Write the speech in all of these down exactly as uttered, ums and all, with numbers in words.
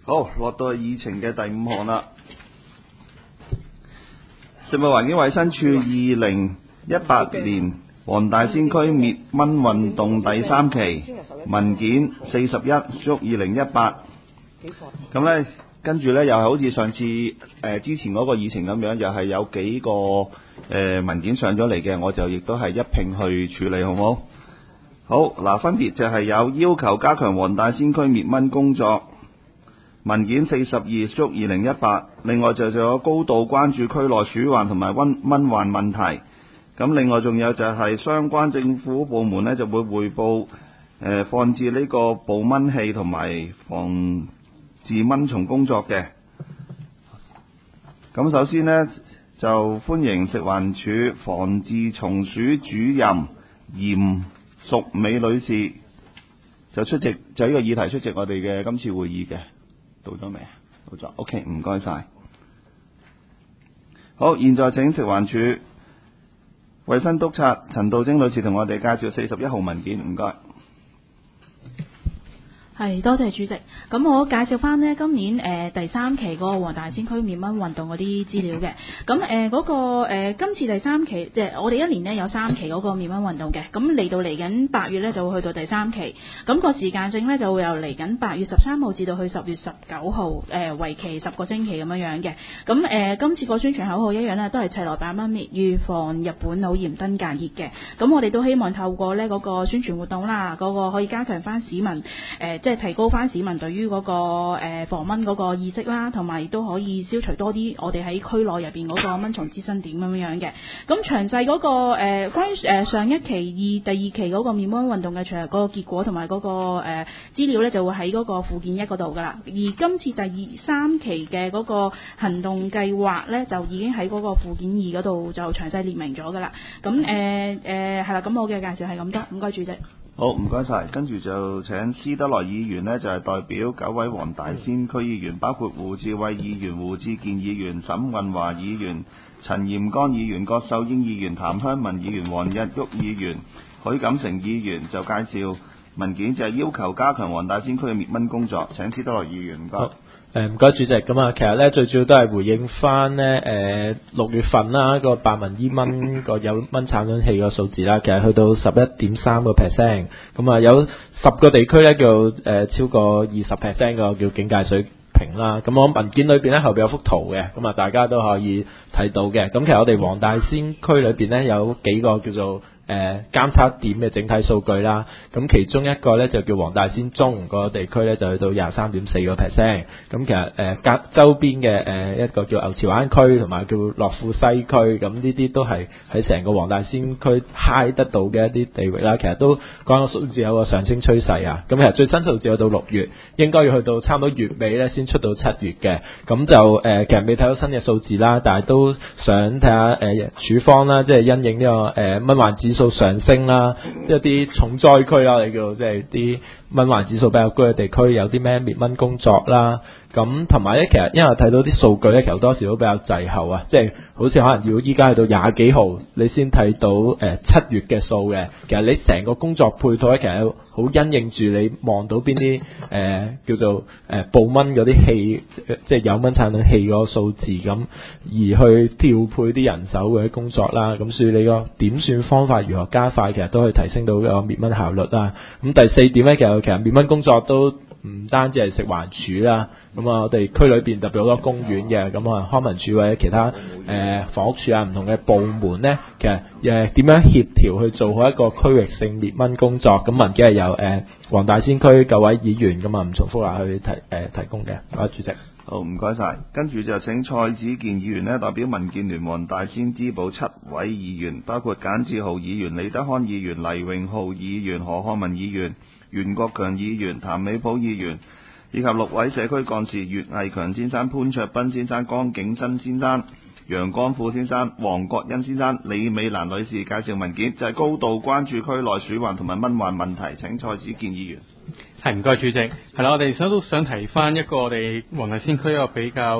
好，落到議程嘅第五項啦。食物環境衞生署二零一八年黃大仙區滅蚊運動第三期文件四十一/二零一八。咁呢，跟住呢，又係好似上次誒、呃、之前嗰個議程咁樣，又係有幾個誒、呃、文件上咗嚟嘅，我就亦都係一併去處理，好唔好？好嗱，分別就係有要求加強黃大仙區滅蚊工作文件四十二/二零一八，另外就仲有高度關注區內鼠患同埋蚊蚊患問題。咁另外仲有就係相關政府部門呢就會匯報誒、呃、放置呢個捕蚊器同埋防治蚊蟲工作嘅。咁首先呢，就歡迎食環署防治蟲鼠主任嚴淑美女士就出席就呢個議題出席我哋嘅今次會議嘅。到咗未啊？到咗 ，OK， 唔該晒。好，現在請食環署衛生督察陳道晶女士同我哋介紹四十一號文件，唔該。 係，多謝主席。咁我介紹翻呢今年誒、呃、第三期嗰個黃大仙區滅蚊運動嗰啲資料嘅。咁誒嗰個、呃、今次第三期即係我哋一年呢有三期嗰個滅蚊運動嘅。咁嚟到嚟緊八月呢就會去到第三期。咁、個時間性呢就會由嚟緊八月十三號至到去十月十九號誒，為期十個星期咁樣樣嘅。咁誒、呃、今次個宣傳口號一樣呢，都係齊來把蚊滅，預防日本腦炎登革熱嘅。咁我哋都希望透過呢嗰、個宣傳活動啦，嗰、個可以加強翻市民誒、呃、即係提高翻市民對於嗰、個、呃、防蚊嗰個意識啦，同埋亦都可以消除多啲我哋喺區內入邊嗰個蚊蟲滋生點咁樣嘅。咁詳細嗰個誒、呃、關於誒、呃、上一期二第二期嗰個滅蚊運動嘅長嗰個結果同埋嗰個誒、呃、資料呢，就會喺嗰個附件一嗰度噶啦。而今次第二三期嘅嗰個行動計劃呢，就已經喺嗰個附件二嗰度就詳細列明咗噶啦。咁誒誒係啦，咁、呃呃、我嘅介紹係咁多，唔該主席。 好，唔該晒。跟住就請施德來議員呢就係、是、代表九位黃大仙區議員，包括胡志偉議員、胡志健議員、沈運華議員、陳炎剛議員、郭秀英議員、譚香文議員、黃日旭議員、許錦成議員，就介紹文件，就係要求加強黃大仙區嘅滅蚊工作。請施德來議員，唔該。 誒唔該主席，咁啊，其實咧最主要都係回應翻呢誒六月份啦個百文伊蚊個有蚊產卵器個數字啦，其實去到十一點三個 percent， 咁啊有十個地區咧叫誒、呃、超過二十 percent 個叫警戒水平啦。咁我文件裏邊咧後邊有幅圖嘅，咁啊大家都可以睇到嘅。咁其實我哋黃大仙區裏邊咧有幾個叫做誒、呃、監測點嘅整體數據啦，咁其中一個咧就叫黃大仙中個地區咧就去到廿三點四個 percent， 咁其實誒隔、呃、周邊嘅誒、呃、一個叫牛池灣區同埋叫樂富西區，咁呢啲都係喺成個黃大仙區嗨得到嘅一啲地域啦，其實都講個數字有個上升趨勢啊，咁其實最新數字去到六月，應該要去到差唔多月尾咧先出到七月嘅，咁就誒、呃、其實未睇到新嘅數字啦，但係都想睇下誒署方啦，即係因應呢、這個誒、呃、蚊患指數上升啦，即係啲重災區啦，你叫即係啲蚊患指數比較高嘅地區有啲咩滅蚊工作啦。咁同埋咧，其實因為睇到啲數據咧，其實好多時都比較滯後啊，即係好似可能要依家去到廿幾號，你先睇到誒七、呃、月嘅數嘅。其實你成個工作配套咧，其實好因應住你望到邊啲誒叫做誒捕蚊嗰啲器，即係有蚊產卵器嗰個數字咁，而去調配啲人手嘅工作啦。咁所以你個點算方法如何加快，其實都可以提升到個滅蚊效率啦。咁第四點咧，其實其實滅蚊工作都唔單止係食環署啦，咁啊我哋區裏邊特別好多公園嘅，咁啊康文署或者其他誒、呃、房屋署啊唔同嘅部門咧，其實誒點樣協調去做好一個區域性滅蚊工作，咁文件係由誒黃大仙區九位議員咁啊吳松福華去提誒、呃、提供嘅。好，主席。 好，唔該晒。跟住就請蔡子健議員呢代表民建聯黃大仙支部七位議員，包括簡志豪議員、李德康議員、黎榮浩議員、何漢文議員、袁國強議員、譚美普議員，以及六位社區幹事岳毅強先生、潘卓斌先生、江景新先生、楊光富先生、黃國恩先生、李美蘭女士介紹文件，就係、是、高度關注區內鼠患同埋蚊患問題。請蔡子健議員。 係，唔該主席。係啦，我哋想都想提翻一個我哋黃大仙區一個比較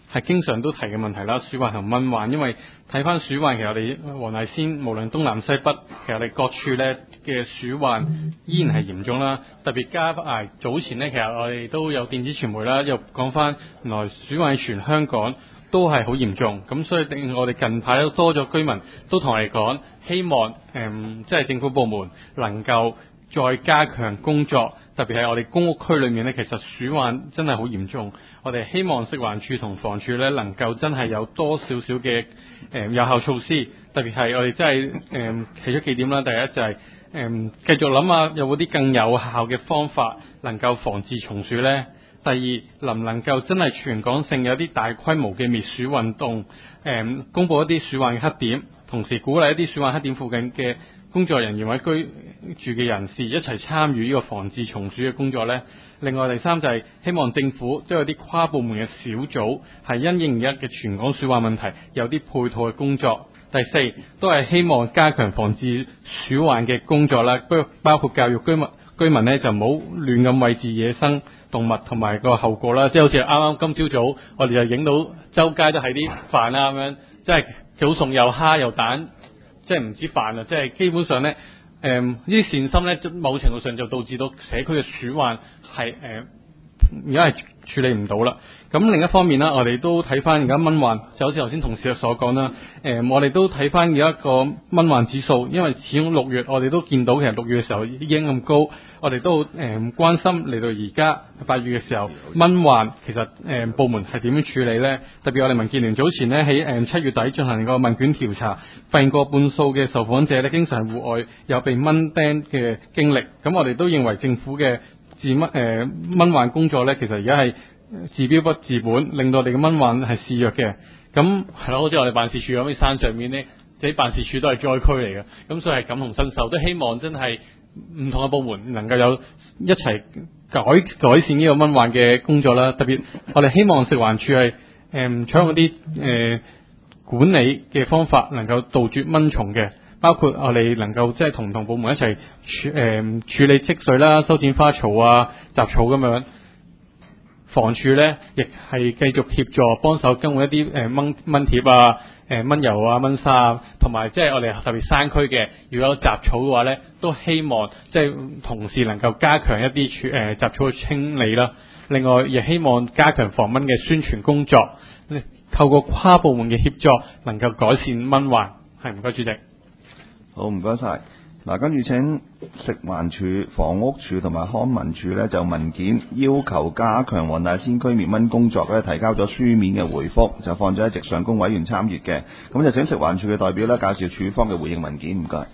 係經常都提嘅問題啦，鼠患同蚊患。因為睇翻鼠患，其實我哋黃大仙無論東南西北，其實我哋各處咧嘅鼠患依然係嚴重啦。特別加埋早前咧，其實我哋都有電子傳媒啦，又講翻原來鼠患全香港都係好嚴重。咁所以我哋近排都多咗居民都同我哋講，希望誒、嗯、即係政府部門能夠再加強工作。特別係我哋公屋區裏面咧，其實鼠患真係好嚴重。我哋希望食環署同房署咧，能夠真係有多少少嘅誒有效措施。特別係我哋真係誒提出幾點啦。第一就係、是、誒、呃、繼續諗下有冇啲更有效嘅方法能夠防治蟲鼠咧。第二，能唔能夠真係全港性有啲大規模嘅滅鼠運動，誒、呃、公佈一啲鼠患嘅黑點，同時鼓勵一啲鼠患黑點附近嘅工作人員或者居住嘅人士一齊參與呢個防治蟲鼠嘅工作呢。另外第三就係希望政府都有啲跨部門嘅小組，係因應而家嘅全港鼠患問題有啲配套嘅工作。第四都係希望加強防治鼠患嘅工作啦，包括教育居民居民呢就唔好亂咁餵飼野生動物同埋個後果啦。即係好似啱啱今朝早我哋就影到周街都係啲飯啊咁樣，即係早餸又蝦又蛋。即係唔止飯啊！即係基本上咧，誒呢啲善心咧，某程度上就導致到社區嘅鼠患係誒而家係處理唔到啦。咁另一方面啦，我哋都睇翻而家蚊患，就好似頭先同事所講啦。誒、呃，我哋都睇翻而家個蚊患指數，因為始終六月我哋都見到其實六月嘅時候已經咁高，我哋都誒、呃、關心嚟到而家八月嘅時候蚊患其實誒、呃、部門係點樣處理呢？特別我哋民建聯早前呢，喺誒七月底進行個問卷調查，發現過半數嘅受訪者呢，經常戶外有被蚊叮嘅經歷。咁我哋都認為政府嘅治蚊誒蚊患工作呢，其實而家係治標不治本，令到我哋嘅蚊患係肆虐嘅。咁係咯，好似我哋辦事處咁喺山上面呢，啲辦事處都係災區嚟嘅。咁所以係感同身受，都希望真係唔同嘅部門能夠有一齊改改善呢個蚊患嘅工作啦。特別我哋希望食環署係誒採用啲誒管理嘅方法，能夠杜絕蚊蟲嘅。包括我哋能夠即係同唔同部門一齊處誒、呃、處理積水啦、修剪花草啊、雜草咁樣。房署咧亦係繼續協助幫手更換一啲誒蚊蚊貼啊、誒蚊油啊、蚊砂啊，同埋即係我哋特別山區嘅，如果有雜草嘅話咧，都希望即係同事能夠加強一啲處誒雜草嘅清理啦。另外亦希望加強防蚊嘅宣傳工作，透過跨部門嘅協作，能夠改善蚊患。係，唔該主席。 好，唔該晒。嗱，跟住請食環署、房屋署同埋康文署咧，就文件要求加強黃大仙區滅蚊工作咧，提交咗書面嘅回覆，就放咗喺直上公委員參閱嘅。咁就請食環署嘅代表咧介紹署方嘅回應文件，唔該。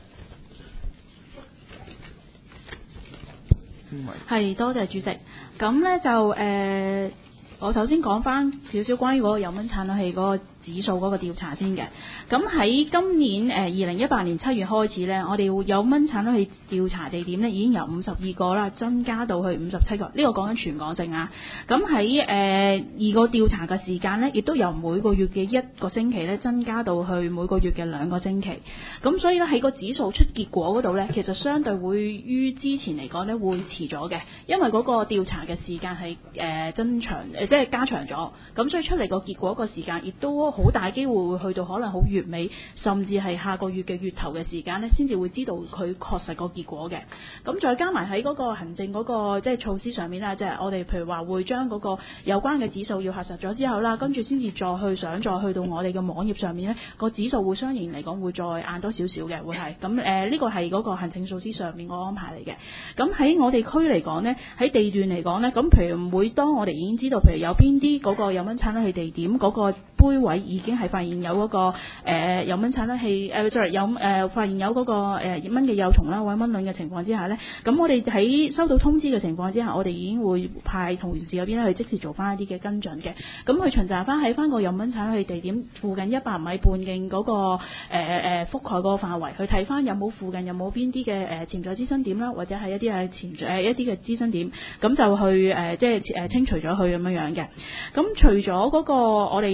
係，多謝主席。咁咧就誒、呃，我首先講翻少少關於嗰個有蚊產氣嗰個指數嗰個調查先嘅。咁喺今年誒二零一八年七月開始呢，我哋會有蚊產氣調查地點呢已經由五十二個啦，增加到去五十七個。呢、這個講緊全港性啊。咁喺誒二個調查嘅時間呢，亦都由每個月嘅一個星期呢，增加到去每個月嘅兩個星期。咁所以呢，喺個指數出結果嗰度呢，其實相對會於之前嚟講呢，會遲咗嘅，因為嗰個調查嘅時間係誒增長誒即係加長咗。咁所以出嚟個結果個時間亦都好大機會會去到可能好月尾，甚至係下個月嘅月頭嘅時間呢，先至會知道佢確實個結果嘅。咁再加埋喺嗰個行政嗰個即係措施上面啦，即係我哋譬如話會將嗰個有關嘅指數要核實咗之後啦，跟住先至再去想再去到我哋嘅網頁上面呢，個指數會相應嚟講會再晏多少少嘅，會係咁誒呢個係嗰個行政措施上面個安排嚟嘅。咁喺我哋區嚟講呢，喺地段嚟講呢，咁譬如每當我哋已經知道譬如有邊啲嗰個有蚊產氣地點嗰個杯位已經係發現有嗰、那個誒、呃、有蚊產氣誒 sorry 有誒、呃、發現有嗰、那個誒、呃、蚊嘅幼蟲啦或者蚊卵嘅情況之下呢，咁我哋喺收到通知嘅情況之下，我哋已經會派同事嗰邊咧去即時做翻一啲嘅跟進嘅。咁去巡查翻喺翻個有蚊產氣地點附近一百米半徑嗰、那個誒誒、呃、覆蓋嗰個範圍，去睇翻有冇附近有冇邊啲嘅誒潛在滋生點啦，或者係一啲係潛在誒一啲嘅滋生點，咁就去誒、呃、即係誒清除咗佢咁樣樣嘅。咁除咗嗰、那個我哋即係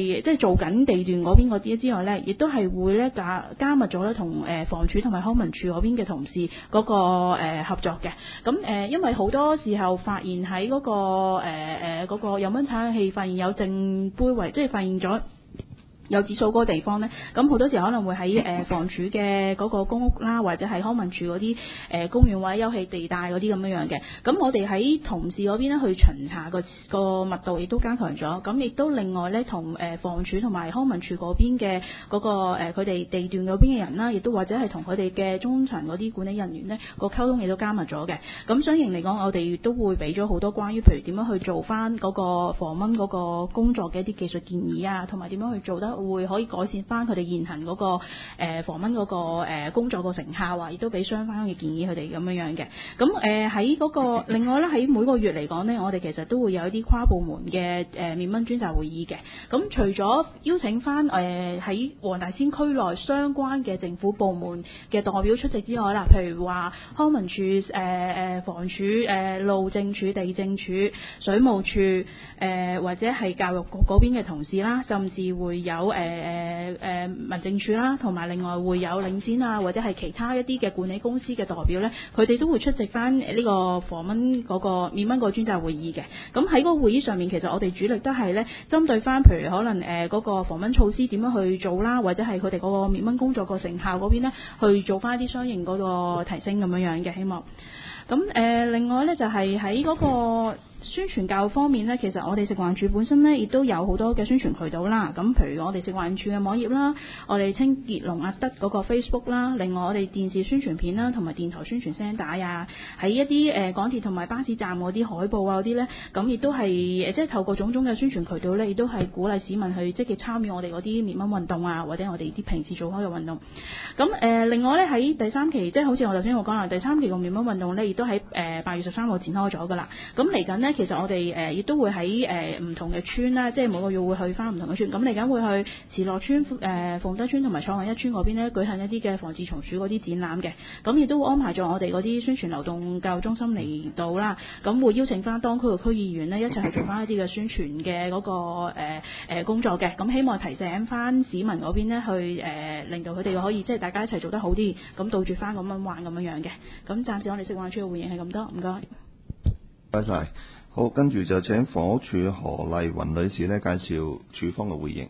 做緊地段嗰邊嗰啲之外咧，亦都係會咧加加密咗咧同誒房署同埋康文署嗰邊嘅同事嗰個誒合作嘅。咁誒因為好多時候發現喺嗰個誒誒嗰個有蚊產氣發現有正杯圍，即係發現咗有指數嗰個地方咧，咁好多時可能會喺誒房署嘅嗰個公屋啦，或者係康文署嗰啲誒公園或者休憩地帶嗰啲咁樣樣嘅。咁我哋喺同事嗰邊咧去巡查個個密度亦都加強咗，咁亦都另外咧同誒房署同埋康文署嗰邊嘅嗰個誒佢哋地段嗰邊嘅人啦，亦都或者係同佢哋嘅中層嗰啲管理人員咧個溝通亦都加密咗嘅。咁相應嚟講，我哋亦都會俾咗好多關於譬如點樣去做翻嗰個防蚊嗰個工作嘅一啲技術建議啊，同埋點樣去做得會可以改善翻佢哋現行嗰個誒防蚊嗰個誒工作個成效啊，亦都俾相關嘅建議佢哋咁樣樣嘅。咁誒喺嗰個另外咧喺每個月嚟講呢，我哋其實都會有一啲跨部門嘅誒滅蚊專責會議嘅。咁除咗邀請翻誒喺黃大仙區內相關嘅政府部門嘅代表出席之外啦，譬如話康文署、誒誒房署、誒路政署、地政署、水務署誒或者係教育局嗰邊嘅同事啦，甚至會有誒誒誒民政處啦，同埋另外會有領展啊，或者係其他一啲嘅管理公司嘅代表咧，佢哋都會出席翻呢個防蚊嗰個滅蚊個專責會議嘅。咁喺嗰個會議上面，其實我哋主力都係咧針對翻，譬如可能誒嗰個防蚊措施點樣去做啦，或者係佢哋嗰個滅蚊工作個成效嗰邊咧，去做翻一啲相應嗰個提升咁樣樣嘅，希望。咁誒、呃，另外咧就係喺嗰個宣傳教育方面呢，其實我哋食環署本身呢亦都有好多嘅宣傳渠道啦。咁譬如我哋食環署嘅網頁啦，我哋清潔龍阿德嗰個 Facebook 啦，另外我哋電視宣傳片啦，同埋電台宣傳聲帶啊，喺一啲誒、呃、港鐵同埋巴士站嗰啲海報啊嗰啲呢，咁亦都係誒即係透過種種嘅宣傳渠道呢，亦都係鼓勵市民去積極參與我哋嗰啲滅蚊運動啊，或者我哋啲平時做開嘅運動。咁誒、呃、另外呢，喺第三期，即係好似我頭先我講啦，第三期嘅滅蚊運動呢，亦都喺誒八月十三號展開咗㗎啦。咁嚟緊呢，其實我哋誒亦都會喺誒唔同嘅村啦，即係每個月會去翻唔同嘅村。咁嚟緊會去慈樂村、誒鳳德村同埋創運一村嗰邊咧舉行一啲嘅防治蟲鼠嗰啲展覽嘅。咁亦都會安排咗我哋嗰啲宣傳流動教育中心嚟到啦。咁會邀請翻當區嘅區議員呢，一齊去做翻一啲嘅宣傳嘅嗰、嗰個誒、呃、工作嘅。咁希望提醒翻市民嗰邊咧去誒、呃、令到佢哋可以即係大家一齊做得好啲，咁杜絕翻個蚊患咁樣樣嘅。咁暫時我哋食環署嘅回應係咁多，唔該。 多謝。好，跟住就請房屋署何麗雲女士咧介紹署方嘅回應。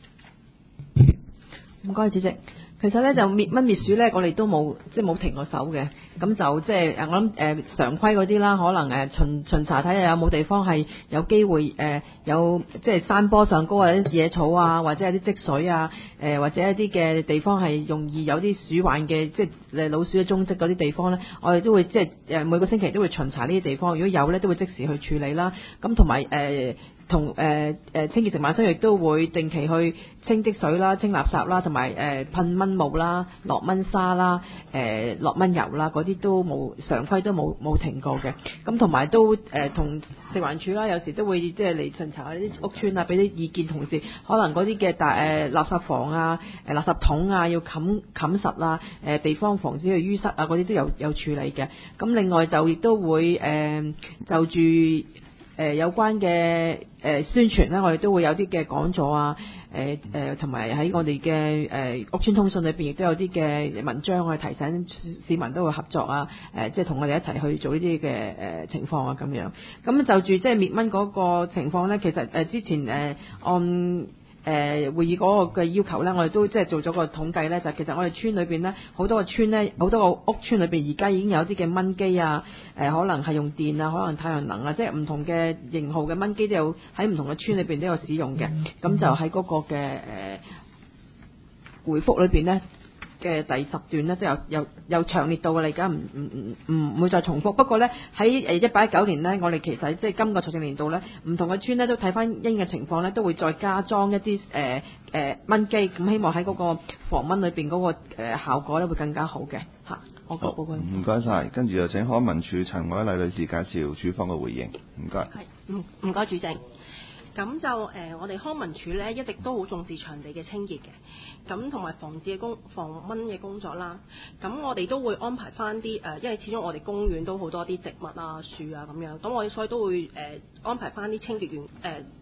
唔該，主席。其實咧就滅蚊滅鼠咧，我哋都冇即係冇停過手嘅。咁就即係誒，我諗誒、呃、常規嗰啲啦，可能誒、呃、巡巡查睇下有冇地方係有機會誒、呃、有即係山坡上高或者野草啊，或者有啲積水啊，誒、呃、或者一啲嘅地方係容易有啲鼠患嘅，即係誒老鼠嘅蹤跡嗰啲地方咧，我哋都會即係誒每個星期都會巡查呢啲地方，如果有咧都會即時去處理啦。咁同埋誒。同誒誒清潔承辦商亦都會定期去清積水啦、清垃圾啦，同埋誒噴蚊霧啦、落蚊沙啦、誒落蚊油啦，嗰啲都冇常規都冇冇停過嘅。咁同埋都誒同食環署啦，有時都會即係嚟巡查啲屋邨啊，俾啲意見同事，可能嗰啲嘅大誒垃圾房啊、誒垃圾桶啊要冚冚實啊，誒地方防止去淤塞啊，嗰啲都有有處理嘅。咁另外就亦都會誒就住。誒、呃、有關嘅誒、呃、宣傳咧，我哋都會有啲嘅講座啊，誒誒同埋喺我哋嘅誒屋邨通訊裏邊亦都有啲嘅文章去提醒市民都會合作啊，誒、呃、即係同我哋一齊去做呢啲嘅誒情況啊咁樣。咁就住即係滅蚊嗰個情況咧，其實誒、呃、之前誒、呃、按。誒、呃、會議嗰個嘅要求咧，我哋都即係做咗個統計咧，就其實我哋村裏邊咧，好多個村咧，好多個屋村裏邊而家已經有啲嘅蚊機啊，誒、呃、可能係用電啊，可能太陽能啊，即係唔同嘅型號嘅蚊機都有喺唔同嘅村裏邊都有使用嘅，咁就喺嗰個嘅誒、呃、回覆裏邊咧。嘅第十段咧都有有有強烈度嘅，你而家唔唔唔唔會再重複。不過咧喺誒一八一九年咧，我哋其實即係今個財政年度咧，唔同嘅村咧都睇翻因嘅情況咧，都會再加裝一啲誒誒蚊機，咁希望喺嗰個防蚊裏邊嗰個誒效果咧會更加好嘅嚇。我個報告唔該晒，跟住就請康文署陳凱麗女士介紹署方嘅回應。唔該。 係唔唔該主席。咁就誒、呃，我哋康文署咧一直都好重視場地嘅清潔嘅，咁同埋防治嘅工防蚊嘅工作啦。咁我哋都會安排翻啲誒，因為始終我哋公園都好多啲植物啊、樹啊咁樣，咁我哋所以都會誒、呃、安排翻啲清潔員誒。呃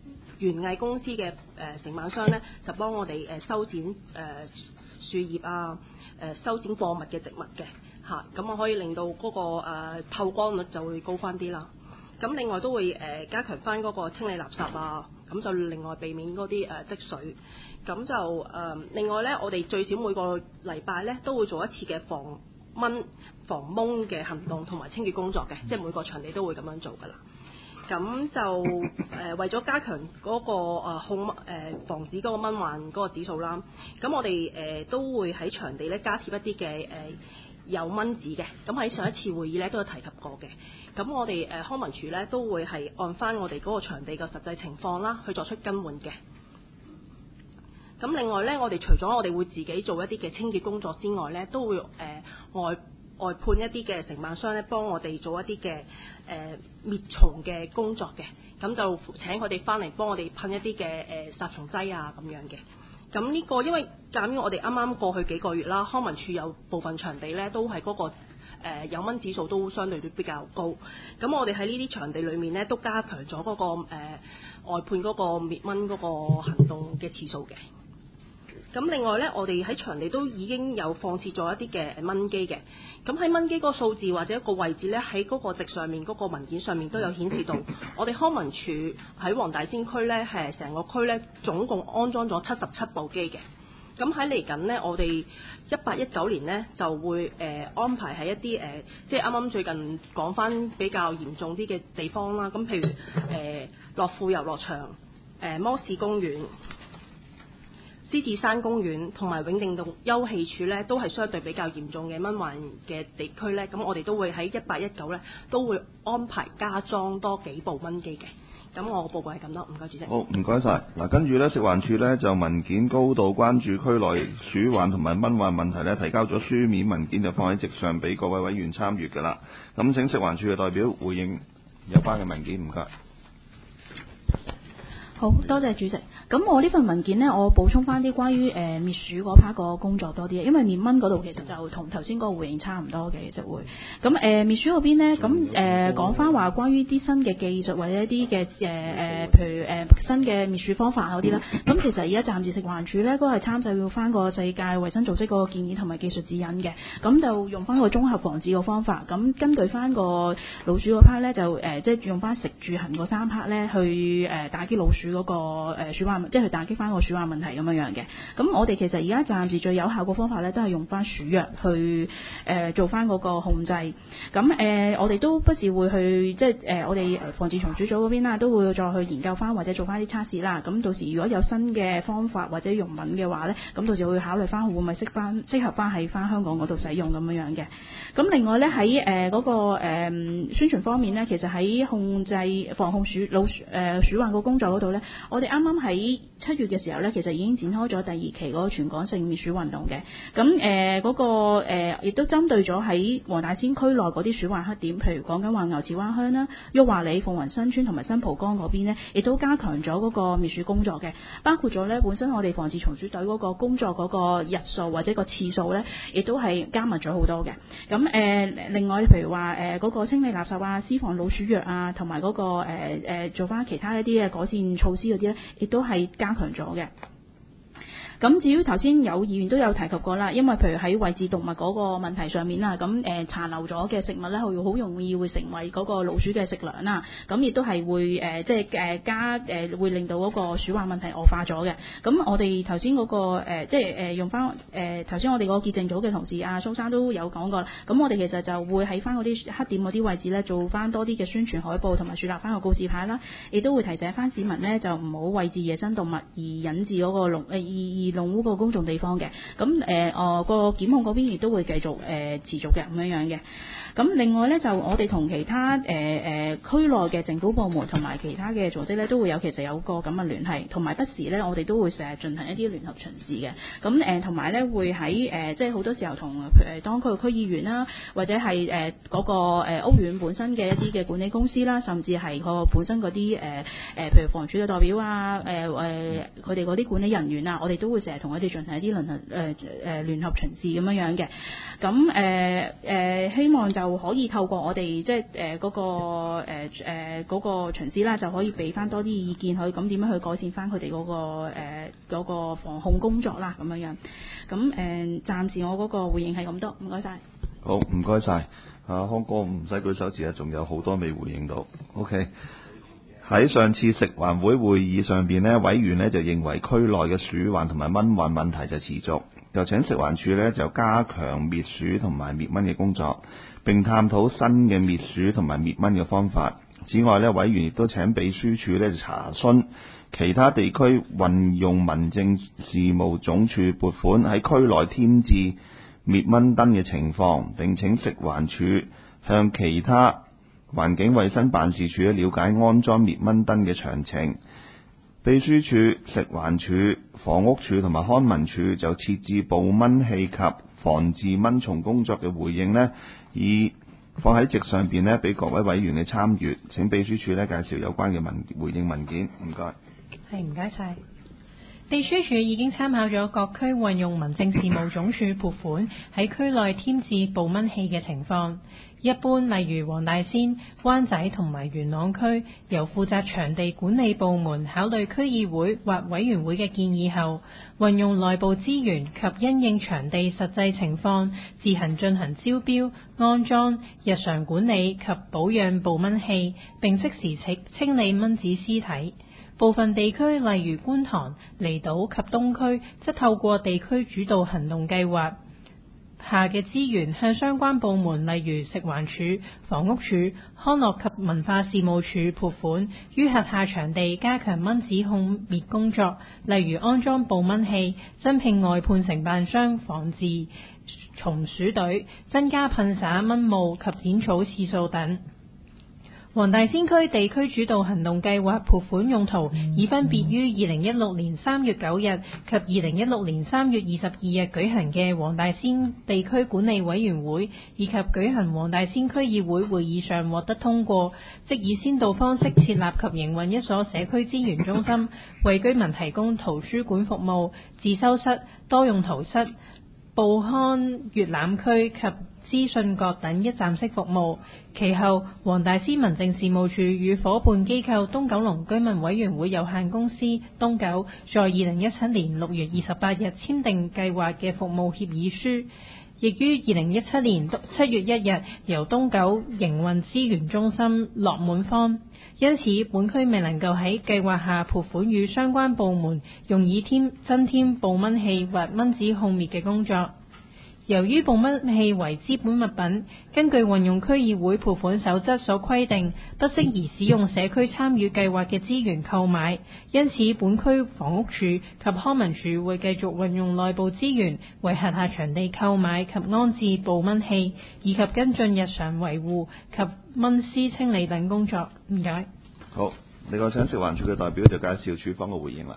園藝公司嘅誒、呃、承辦商咧，就幫我哋誒、呃、修剪誒、呃、樹葉啊，誒、呃、修剪過密嘅植物嘅嚇，咁我可以令到嗰、那個、呃、透光率就會高翻啲啦。咁另外都會誒、呃、加強翻嗰個清理垃圾啊，咁就另外避免嗰啲誒積水。咁就誒、呃、另外咧，我哋最少每個禮拜咧都會做一次嘅防蚊防蚊嘅行動同埋清潔工作嘅，即係每個場地都會咁樣做㗎啦。咁就誒、呃、為咗加強嗰、那個誒控誒防止嗰個蚊患嗰個指數啦，咁我哋誒、呃、都會喺場地咧加貼一啲嘅誒有蚊紙嘅。咁喺上一次會議咧都有提及過嘅。咁我哋誒、呃、康文署咧都會係按翻我哋嗰個場地嘅實際情況啦，去作出更換嘅。咁另外咧，我哋除咗我哋會自己做一啲嘅清潔工作之外咧，都會誒、呃、外外判一啲嘅承辦商咧，幫我哋做一啲嘅誒滅蟲嘅工作嘅。咁就請佢哋翻嚟幫我哋噴一啲嘅誒殺蟲劑啊咁樣嘅。咁呢個因為鑑於我哋啱啱過去幾個月啦，康文署有部分場地咧都係嗰、那個誒有蚊指數都相對都比較高。咁我哋喺呢啲場地裏面咧都加強咗嗰、那個誒、呃、外判嗰個滅蚊嗰個行動嘅次數嘅。咁另外咧，我哋喺場地都已經有放設咗一啲嘅蚊機嘅。咁喺蚊機嗰個數字或者一個位置咧，喺嗰個值上面嗰、嗰個文件上面都有顯示到，我哋康文署喺黃大仙區咧，係成個區咧總共安裝咗七十七部機嘅。咁喺嚟緊咧，我哋一八一九年咧就會誒、呃、安排喺一啲誒、呃，即係啱啱最近講翻比較嚴重啲嘅地方啦。咁譬如誒樂富遊樂場、誒、呃、摩士公園、獅子山公園同埋永定道休憩處咧，都係相對比較嚴重嘅蚊患嘅地區咧。咁我哋都會喺一八一九咧，都會安排加裝多幾部蚊機嘅。咁我個報告係咁多，唔該主席。 好，唔該晒。嗱，跟住咧，食環署咧就文件高度關注區內鼠患同埋蚊患問題咧，提交咗書面文件，就放喺席上俾各位委員參閱㗎啦。咁請食環署嘅代表回應有關嘅文件，唔該。 好多謝主席。咁我呢份文件呢，我補充翻啲關於誒、呃、滅鼠嗰 part 個工作多啲，因為滅蚊嗰度其實就同頭先個回應差唔多嘅，其實會。咁誒、呃、滅鼠嗰邊呢，咁誒講翻話關於啲新嘅技術或者一啲嘅誒誒，譬如誒、呃、新嘅滅鼠方法嗰啲啦。咁其實而家暫時食環署呢，都係參照翻個世界衞生組織嗰個建議同埋技術指引嘅，咁就用翻個綜合防治個方法。咁根據翻個老鼠嗰 part 咧，就誒、呃、即係用翻食住行嗰三 part 咧，去誒、呃、打擊老鼠嗰、那個、呃、鼠患。即係去打擊翻個鼠患問題咁樣樣嘅。咁我哋其實而家暫時最有效嘅方法咧，都係用翻鼠藥去誒、呃、做翻嗰個控制。咁誒、呃，我哋都不時會去即係誒、呃，我哋防治蟲鼠組嗰邊啦，都會再去研究翻或者做翻啲測試啦。咁到時如果有新嘅方法或者用品嘅話咧，咁到時會考慮翻會唔會適翻適合翻喺翻香港嗰度使用咁樣樣嘅。咁另外咧喺誒嗰個誒、呃、宣傳方面咧，其實喺控制防控鼠老鼠誒、呃、鼠患個工作嗰度咧，我哋啱啱喺七月嘅時候咧，其實已經展開咗第二期嗰個全港性滅鼠運動嘅。咁誒嗰個誒亦、呃、都針對咗喺黃大仙區內嗰啲鼠患黑點，譬如講緊話牛池灣鄉啦、旭華里、鳳雲新村同埋新蒲崗嗰邊咧，亦都加強咗嗰個滅鼠工作嘅。包括咗咧本身我哋防治蟲鼠隊嗰個工作嗰個日數或者個次數咧，亦都係加密咗好多嘅。咁誒、呃、另外譬如話誒嗰個清理垃圾啊、施放老鼠藥啊，同埋嗰個誒、呃、做翻其他一啲嘅改善措施嗰啲咧，亦都係加強咗嘅。咁至於頭先有議員都有提及過啦，因為譬如喺餵飼動物嗰個問題上面啦，咁誒、呃、殘留咗嘅食物咧，佢好容易會成為嗰個老鼠嘅食糧啦。咁亦都係會誒、呃、即係誒加誒、呃、會令到嗰個鼠患問題惡化咗嘅。咁我哋頭先嗰個、呃、即係誒用翻誒頭先我哋嗰個潔淨組嘅同事阿蘇生都有講過啦。咁我哋其實就會喺翻嗰啲黑點嗰啲位置咧，做翻多啲嘅宣傳海報同埋樹立翻個告示牌啦，亦都會提醒翻市民咧就唔好餵飼野生動物而引致嗰個籠誒而而籠屋個公眾地方嘅。咁誒哦個檢控嗰邊亦都會繼續誒、呃、持續嘅咁樣樣嘅。咁另外咧就我哋同其他誒誒、呃、區內嘅政府部門同埋其他嘅組織咧都會有其實有個咁嘅聯繫，同埋不時咧我哋都會成日進行一啲聯合巡視嘅。咁誒同埋咧會喺誒、呃、即係好多時候同誒當區嘅區議員啦，或者係誒嗰個誒屋苑本身嘅一啲嘅管理公司啦，甚至係個本身嗰啲誒誒譬如房署嘅代表啊，誒誒佢哋嗰啲管理人員啊，我哋都會會成日同佢哋進行一啲聯合誒誒聯合巡視咁樣樣嘅。咁誒誒希望就可以透過我哋即係誒嗰個誒誒嗰個巡視啦，就可以俾翻多啲意見佢，咁點樣去改善翻佢哋嗰個誒嗰個防控工作啦咁樣樣。咁誒暫時我嗰個回應係咁多，唔該晒。 好，唔該晒。啊，康哥唔使舉手指啊，仲有好多未回應到。OK， 喺上次食環會會議上邊呢，委員呢就認為區內嘅鼠患同埋蚊患問題就持續，就請食環署呢就加強滅鼠同埋滅蚊嘅工作，並探討新嘅滅鼠同埋滅蚊嘅方法。此外呢，委員亦都請秘書處呢查詢其他地區運用民政事務總署撥款喺區內添置滅蚊燈嘅情況，並請食環署向其他環境衛生辦事處了解安裝滅蚊燈嘅詳情。秘書處、食環署、房屋署同埋康文署就設置捕蚊器及防治蚊蟲工作嘅回應呢，以放喺席上邊呢，俾各位委員嘅參閱。請秘書處呢介紹有關嘅文回應文件，唔該。 係，唔該晒。秘書處已經參考咗各區運用民政事務總署撥款喺區內添置捕蚊器嘅情況。一般例如黃大仙、灣仔同埋元朗區，由負責場地管理部門考慮區議會或委員會嘅建議後，運用內部資源及因應場地實際情況，自行進行招標、安裝、日常管理及保養捕蚊器，並適時清理蚊子屍體。部分地區例如觀塘、離島及東區，則透過地區主導行動計劃下嘅資源，向相關部門例如食環署、房屋署、康樂及文化事務署撥款，於轄下場地加強蚊子控滅工作，例如安裝捕蚊器、增聘外判承辦商防治蟲鼠隊、增加噴灑蚊霧及剪草次數等。黃大仙區地區主導行動計劃撥款用途已分別於二零一六年三月九日及二零一六年三月二十二日舉行嘅黃大仙地區管理委員會以及舉行黃大仙區議會會議上獲得通過，即以先導方式設立及營運一所社區資源中心，為居民提供圖書館服務、自修室、多用途室、報刊閱覽區及資訊閣等一站式服務。其後，黃大仙民政事務處與伙伴機構東九龍居民委員會有限公司東九，在二零一七年六月二十八日簽訂計劃嘅服務協議書，亦於二零一七年七月一日由東九營運資源中心落滿方。因此，本區未能夠喺計劃下撥款與相關部門用以添增添捕蚊器或蚊子控滅嘅工作。由於捕蚊器為資本物品，根據運用區議會撥款守則所規定，不適宜使用社區參與計劃嘅資源購買，因此本區房屋署及康文署會繼續運用內部資源為轄下場地購買及安置捕蚊器，以及跟進日常維護及蚊屍清理等工作。唔該。 好，另外請食環署嘅代表就介紹署方嘅回應啦，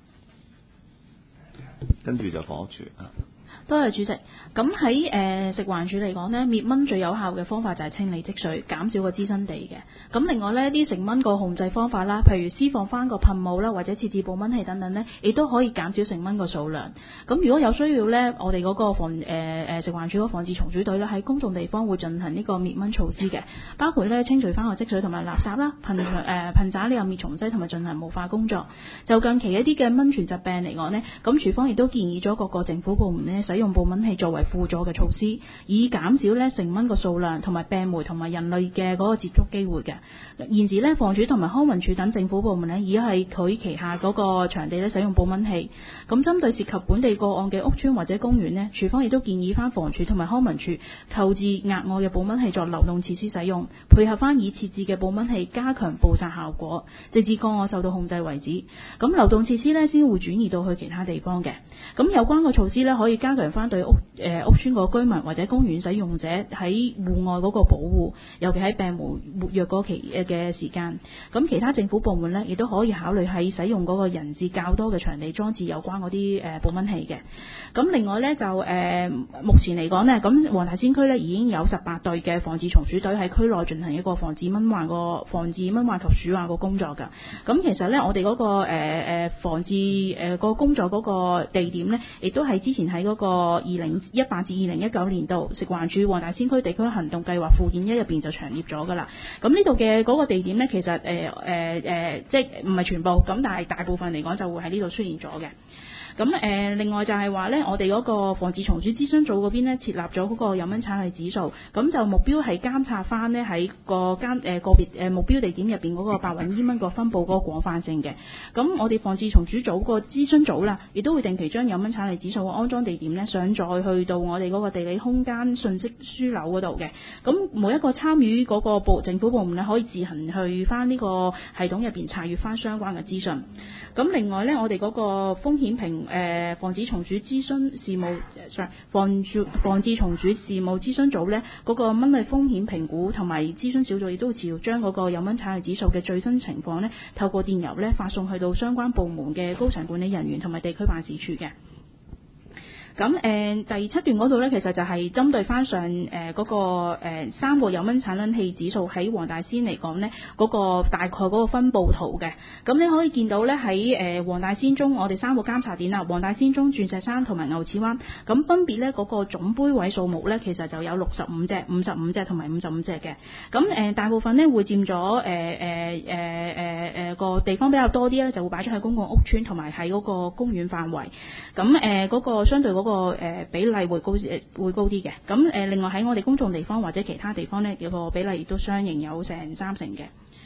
跟住就房屋署啊。 多謝主席。咁喺誒食環署嚟講呢，滅蚊最有效嘅方法就係清理積水，減少個滋生地嘅。咁另外呢啲成蚊個控制方法啦，譬如施放翻個噴霧啦，或者設置捕蚊器等等呢，亦都可以減少成蚊個數量。咁如果有需要呢，我哋嗰個防誒誒食環署嗰防治蟲鼠隊呢，喺公眾地方會進行呢個滅蚊措施嘅，包括呢清除翻個積水同埋垃圾啦，噴誒噴灑呢個滅蟲劑同埋進行霧化工作。就近期一啲嘅蚊傳疾病嚟講呢，咁署方亦都建議咗各個政府部門呢，使用捕蚊器作為輔助嘅措施，以減少咧成蚊個數量同埋病媒同埋人類嘅嗰個接觸機會嘅。現時咧房署同埋康文署等政府部門咧，已係佢旗下嗰個場地咧使用捕蚊器。咁針對涉及本地個案嘅屋邨或者公園呢，署方亦都建議翻房署同埋康文署購置額外嘅捕蚊器作流動設施使用，配合翻已設置嘅捕蚊器加強捕殺效果，直至個案受到控制為止。咁流動設施咧先會轉移到去其他地方嘅。咁有關個措施咧可以加強強翻對屋誒、呃、屋邨個居民或者公園使用者喺戶外嗰個保護，尤其喺病無活躍嗰期嘅時間。咁其他政府部門呢，亦都可以考慮喺使用嗰個人士較多嘅場地裝置有關嗰啲誒保蚊器嘅。咁另外呢，就誒、呃、目前嚟講呢，咁黃大仙區呢已經有十八隊嘅防治蟲鼠隊喺區內進行一個防治蚊患個防治蚊患及鼠患個工作㗎。咁其實呢，我哋嗰、那個誒、呃、防治誒個工作嗰個地點呢，亦都係之前喺嗰個二零一八至二零一九年度食環署黃大仙區地區行動計劃附件一入邊就詳列咗㗎啦。咁呢度嘅嗰個地點呢，其實誒誒誒，即係唔係全部，咁但係大部分嚟講就會喺呢度出現咗嘅。咁誒、呃，另外就係話咧，我哋嗰個防治蟲鼠諮詢組嗰邊咧設立咗嗰個有蚊產係指數，咁就目標係監察翻咧喺個監誒個別誒目標地點入邊嗰個白紋伊蚊個分佈嗰個廣泛性嘅。咁我哋防治蟲鼠組個諮詢組啦，亦都會定期將有蚊產係指數嘅安裝地點咧上載去到我哋嗰個地理空間信息樞紐嗰度嘅。咁每一個參與嗰個部政府部門咧，可以自行去翻呢個系統入邊查閲翻相關嘅資訊。咁另外咧，我哋嗰個風險評誒、呃、防止蟲鼠諮詢事務，sorry 防治防治蟲鼠事務諮詢組咧，嗰、那個蚊類風險評估同埋諮詢小組亦都會持續將嗰個有蚊產係指數嘅最新情況咧，透過電郵咧發送去到相關部門嘅高層管理人員同埋地區辦事處嘅。咁誒、呃、第七段嗰度咧，其實就係針對翻上誒嗰、呃那個、呃、三個有蚊產卵器指數喺黃大仙嚟講咧，嗰、那個大概嗰個分佈圖嘅。咁你可以見到咧喺誒黃大仙中，我哋三個監察點啦，黃大仙中、鑽石山同埋牛池灣，咁分別咧嗰、那個總杯位數目咧，其實就有六十五隻、五十五隻同埋五十五隻嘅。咁誒、呃、大部分咧會佔咗誒誒誒誒誒個地方比較多啲咧，就會擺咗喺公共屋邨同埋喺嗰個公園範圍。咁誒嗰個相對嗰、那個個誒比例會高誒會高啲嘅。咁誒另外喺我哋公眾地方或者其他地方咧，個比例亦都相應有成三成嘅。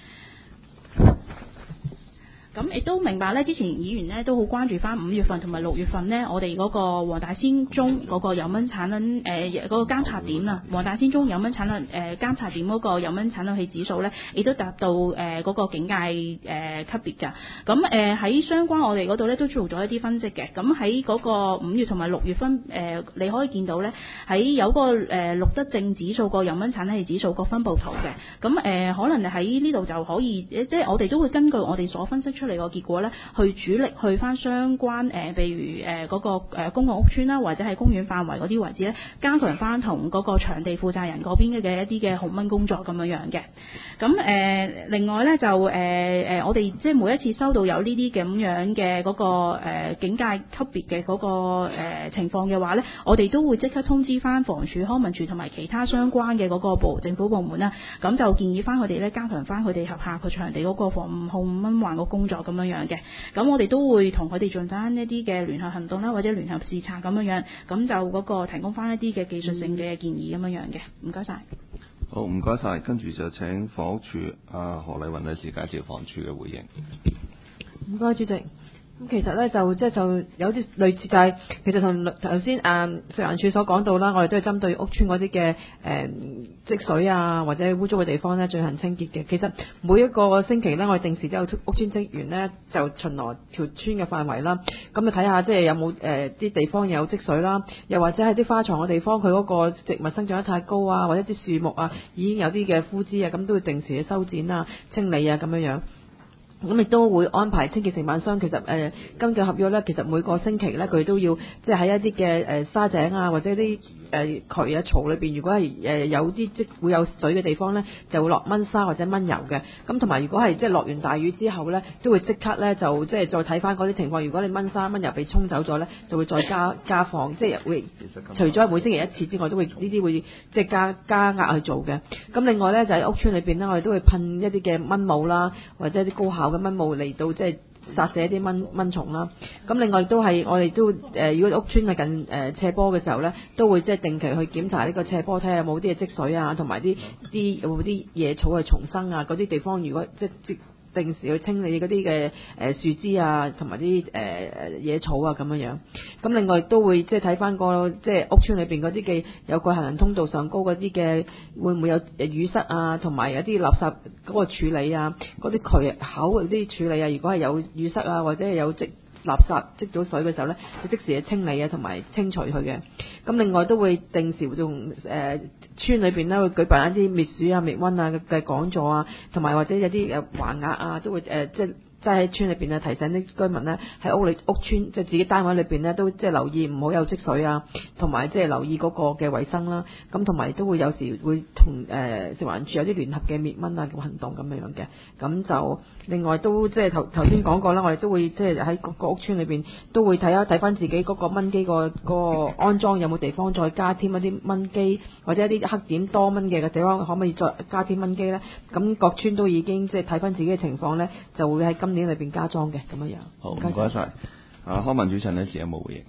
咁亦都明白咧，之前議員咧都好關注翻五月份同埋六月份呢，我哋嗰個黃大仙中嗰個有蚊產卵誒嗰個監察點啊，黃大仙中有蚊產卵誒監察點嗰個有蚊產卵器指數咧，亦都達到誒嗰、呃那個警戒誒、呃、級別㗎。咁誒喺相關我哋嗰度咧都做咗一啲分析嘅。咁喺嗰個五月同埋六月分誒、呃，你可以見到咧喺有個誒錄得正指數個有蚊產卵器指數個分佈圖嘅。咁誒、呃、可能喺呢度就可以，即係我哋都會根據我哋所分析出嚟個結果咧，去主力去翻相關誒，譬、呃、如誒嗰、呃那個、呃、公共屋邨啦，或者係公園範圍嗰啲位置咧，加強翻同嗰個場地負責人嗰邊嘅一啲嘅控蚊工作咁樣樣嘅。咁誒、呃、另外咧就誒誒、呃，我哋即係每一次收到有呢啲咁樣嘅嗰、那個、呃、警戒級別嘅嗰個、呃、情況嘅話咧，我哋都會即刻通知翻房署、康文署同埋其他相關嘅嗰個部政府部門啦。咁就建議翻佢哋咧加強翻佢哋轄下個場地嗰個防控蚊患個工作咁樣樣嘅。咁我哋都會同佢哋進行一啲嘅聯合行動啦，或者聯合視察咁樣樣，咁就嗰個提供翻一啲嘅技術性嘅建議咁樣樣嘅。唔該晒。 好，唔該晒。跟住就請房屋署阿何麗雲女士介紹房署嘅回應。 唔該，主席。咁其實咧就即係就有啲類似就係、是、其實同頭先誒食環署所講到啦，我哋都係針對屋邨嗰啲嘅誒積水啊或者污糟嘅地方咧進行清潔嘅。其實每一個星期咧，我哋定時都有屋邨職員咧就巡邏條村嘅範圍啦，咁啊睇下即係有冇誒啲地方有積水啦，又或者係啲花床嘅地方佢嗰個植物生長得太高啊，或者啲樹木啊已經有啲嘅枯枝啊，咁都會定時去修剪啊、清理啊咁樣樣。咁亦都會安排清潔承辦商，其實誒、呃、根據合約咧，其實每個星期咧佢都要即係喺一啲嘅誒沙井啊或者啲誒、呃、渠啊槽裏邊，如果係誒、呃、有啲即會有水嘅地方咧，就會落蚊砂或者蚊油嘅。咁同埋如果係即係落完大雨之後咧，都會即刻咧就即係再睇翻嗰啲情況。如果你蚊砂蚊油被沖走咗咧，就會再加加放，即係會除咗每星期一次之外，都會呢啲會即係加加額去做嘅。咁另外咧就喺、是、屋邨裏邊咧，我哋都會噴一啲嘅蚊霧啦，或者啲高效嘅蚊霧嚟到即係殺死一啲蚊蚊蟲啦。咁另外都係我哋都誒、呃，如果屋邨係近誒、呃、斜坡嘅時候咧，都會即係定期去檢查呢個斜坡，睇下有冇啲嘅積水啊，同埋啲啲有冇啲野草係重生啊。嗰啲地方如果即即定時去清理嗰啲嘅誒樹枝啊，同埋啲誒野草啊咁樣樣。咁另外都會即係睇翻個即係屋邨裏邊嗰啲嘅有個行人通道上高嗰啲嘅會唔會有淤塞啊，同埋有啲垃圾嗰個處理啊，嗰啲渠口嗰啲處理啊，如果係有淤塞啊或者係有積垃圾積到水嘅時候咧，就即時去清理啊，同埋清除佢嘅。咁另外都會定時用誒、呃、村裏邊咧會舉辦一啲滅鼠啊、滅瘟啊嘅講座啊，同埋或者有啲誒橫額啊，都會誒、呃、即係。即係喺村裏邊啊，提醒啲居民咧喺屋裏屋村即係自己單位裏邊咧，都即係留意唔好有積水啊，同埋即係留意嗰個嘅衞生啦。咁同埋都會有時會同誒、呃、食環署有啲聯合嘅滅蚊啊嘅行動咁樣樣嘅。咁就另外都即係頭頭先講過啦，我哋都會即係喺各個屋村裏邊都會睇下睇翻自己嗰個蚊機個個安裝有冇地方再加添一啲蚊機，或者一啲黑點多蚊嘅嘅地方可唔可以再加添蚊機咧？咁各村都已經即係睇翻自己嘅情況咧，就會喺今年裏邊加裝嘅咁樣樣。 好，唔該晒。啊，康文署陳女士有冇回應？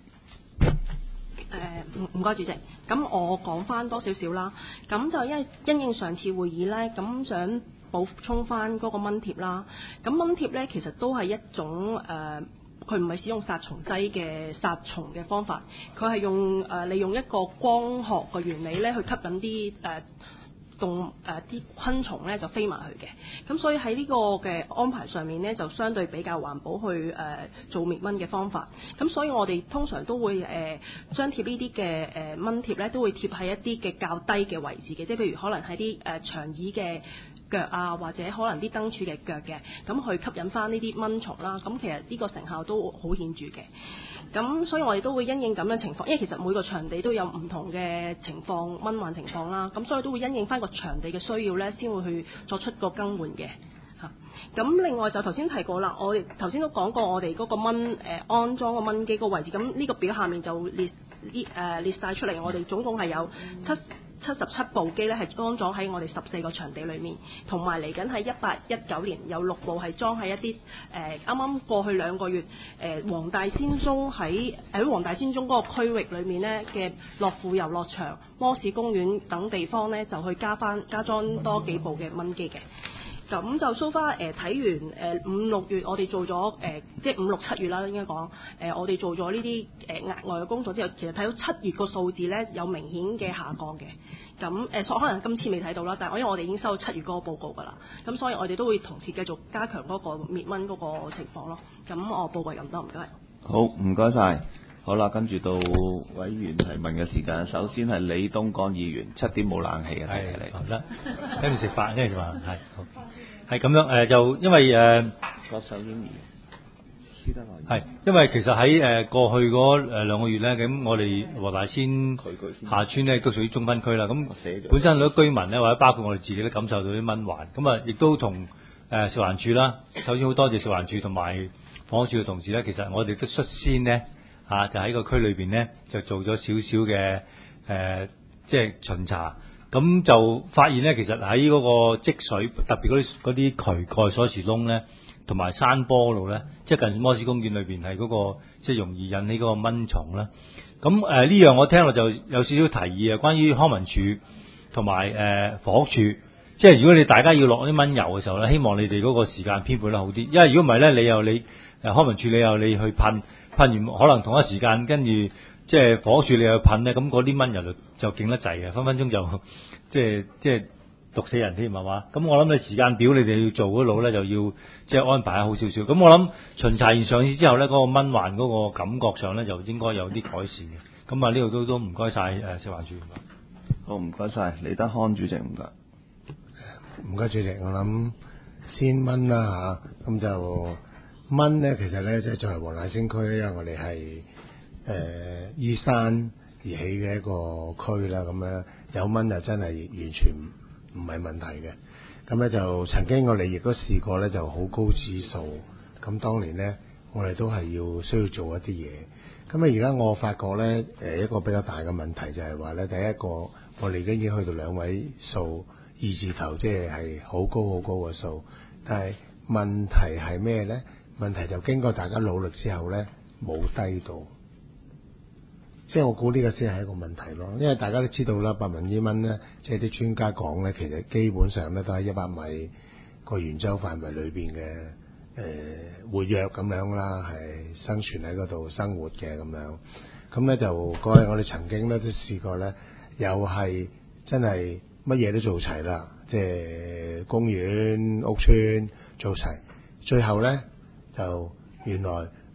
誒唔唔該主席，咁我講翻多少少啦。咁就因為因應上次會議咧，咁想補充翻嗰個蚊貼啦。咁蚊貼咧其實都係一種誒，佢唔係使用殺蟲劑嘅殺蟲嘅方法，佢係用誒、呃、利用一個光學嘅原理咧去吸引啲誒。呃動誒啲昆蟲咧就飛埋去嘅，咁所以喺呢個嘅安排上面咧就相對比較環保去誒、呃、做滅蚊嘅方法，咁所以我哋通常都會誒、呃、張貼呢啲嘅誒蚊貼咧都會貼喺一啲嘅較低嘅位置嘅，即係譬如可能喺啲誒長椅嘅腳啊，或者可能啲燈柱嘅腳嘅，咁去吸引翻呢啲蚊蟲啦，咁其實呢個成效都好顯著嘅。咁所以我哋都會因應咁樣情況，因為其實每個場地都有唔同嘅情況蚊患情況啦，咁所以都會因應翻個場地嘅需要咧，先會去作出個更換嘅嚇。咁另外就頭先提過啦，我哋頭先都講過我哋嗰個蚊誒、呃、安裝個蚊機個位置，咁呢個表下面就列列誒列曬出嚟，我哋總共係有七七十七部機咧係安裝喺我哋十四個場地裏面，同埋嚟緊喺一八一九年有六部係裝喺一啲誒啱啱過去兩個月誒、呃、黃大仙中喺喺黃大仙中嗰個區域裏面咧嘅樂富遊樂場、摩士公園等地方咧就去加翻加裝多幾部嘅蚊機嘅。咁就 so far 誒睇完誒五六月我哋做咗誒、呃、即係五六七月啦應該講誒、呃、我哋做咗呢啲誒額外嘅工作之後，其實睇到七月個數字咧有明顯嘅下降嘅。咁誒所可能今次未睇到啦，但係因為我哋已經收到七月嗰個報告㗎啦，咁所以我哋都會同時繼續加強嗰個滅蚊嗰個情況咯。咁我報告咁多，唔該。 好，唔該晒。好啦，跟住到委員提問嘅時間。首先係李東江議員，七點冇冷氣嘅提起嚟。 好啦，跟住食飯，跟住就話係好，係咁樣誒、呃，就因為誒， 郭秀英議員，施德來係因為其實喺誒、呃、過去嗰誒兩個月咧，咁我哋黃大仙下村咧都屬於中分區啦。咁本身好多居民咧，或者包括我哋自己都感受到啲蚊患，咁啊亦都同誒食環署啦。首先好多謝食環署同埋房屋署嘅同事咧，其實我哋都率先咧。啊！就喺個區裏邊咧，就做咗少少嘅誒，即係巡查。咁就發現咧，其實喺嗰個積水，特別嗰啲嗰啲渠蓋鎖匙窿咧，同埋山坡路咧，即係近摩士公園裏邊係嗰個，即係容易引起嗰個蚊蟲啦。咁誒呢樣我聽落就有少少提議啊，關於康文署同埋誒房屋署，即係如果你大家要落啲蚊油嘅時候咧，希望你哋嗰個時間編配得好啲，因為如果唔係咧，你又你誒康文署你又你去噴。噴完可能同一時間，跟住即係火處理去噴咧，咁嗰啲蚊油就就勁得滯嘅，分分鐘就即係即係毒死人添，係嘛？咁我諗你時間表你哋要做嗰路咧，就要即係安排好少少。咁我諗巡查完上市之後咧，嗰、嗰個蚊患嗰個感覺上咧，就應該有啲改善嘅。咁啊，呢度都都唔該晒誒食環署。 好，唔該晒李德康主席，唔該。 唔該主席，我諗先蚊啦嚇，咁就。蚊咧，其實咧即係作為黃大仙區咧，因為我哋係誒依山而起嘅一個區啦，咁樣有蚊就真係完全唔係問題嘅。咁咧就曾經我哋亦都試過咧，就好高指數。咁當年咧，我哋都係要需要做一啲嘢。咁啊，而家我發覺咧，誒一個比較大嘅問題就係話咧，第一個我哋已經去到兩位數二字頭，即係係好高好高嘅數。但係問題係咩咧？問題就經過大家努力之後呢，冇低到，即係我估呢個先係一個問題咯。因為大家都知道啦，白紋伊蚊呢，即係啲專家講呢，其實基本上呢都喺一百米個圓周範圍裏邊嘅誒活躍咁樣啦，係生存喺嗰度生活嘅咁樣。咁呢就嗰日我哋曾經呢都試過呢，又係真係乜嘢都做齊啦，即係公園屋村做齊，最後呢。就原來